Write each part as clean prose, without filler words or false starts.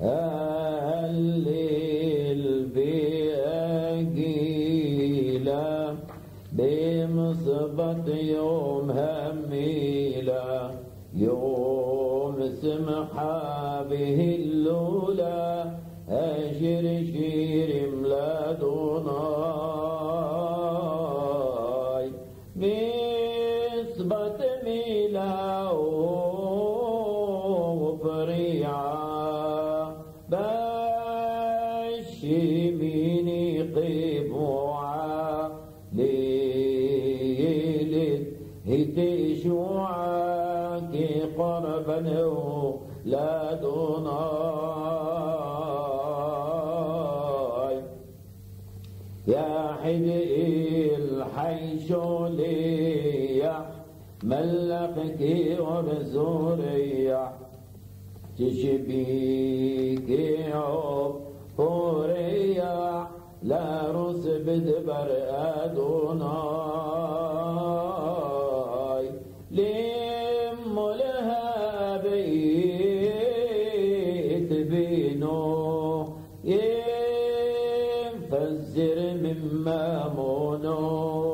الليل بأجيلا بمصبة يوم هميلا يوم سمحا به اللولا أشر شير ملادوناي مصبة ميلا وفريعا بشميني قبوعا ليلت هتشوعا كي قربنه لا دوناي يا حدي الحيش ليح ملقك وبزوريح تشبيك عبوريح لا رس بدبر أدوناي لم لها بيت بينو ينفزر مما مونو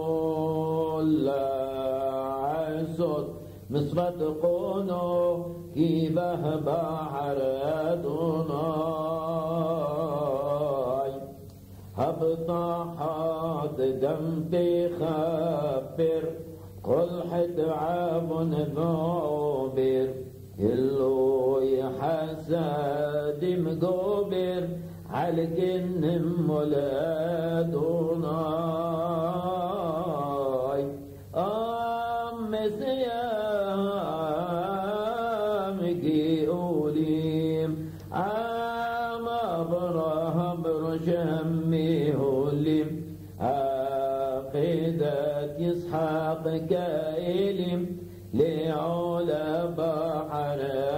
لا عصد مصبت قونو كيبه بحر أدوناي هبطحات دم تخبر كل حد عاب معبر اللو يحسد مقبر عالجن مولادوناي سيام قوليم عام أبرهم برشمي هوليم عقيدة يسحق كائلم لعلا بحر